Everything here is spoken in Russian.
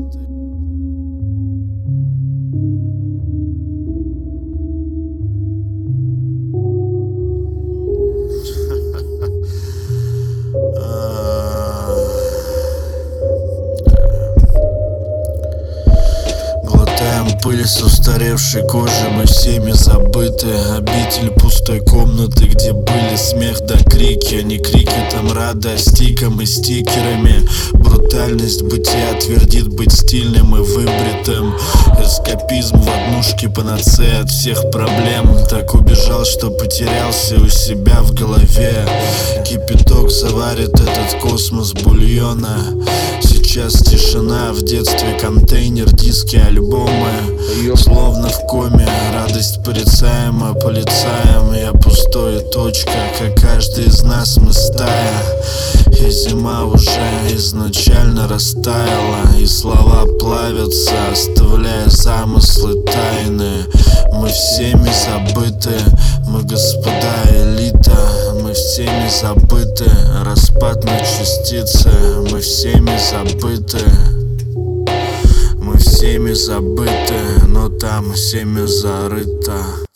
Пыль с устаревшей кожи, мы всеми забыты. Обитель пустой комнаты, где были смех да крики, а не крики, там радость стиком и стикерами. Брутальность бытия твердит быть стильным и выбритым. Эскапизм в однушке, панацея от всех проблем. Так убежал, что потерялся у себя в голове. Кипяток заварит этот космос бульона. Сейчас тишина, в детстве контейнер, диски, альбомы. Словно в коме, радость порицаема полицаем. Я пустой, точка, как каждый из нас, мы стая. И зима уже изначально растаяла, и слова плавятся, оставляя замыслы тайны. Мы всеми забыты, мы господа элита. Мы всеми забыты, распад на частицы. Мы всеми забыты, мы всеми забыты, но там всеми зарыто.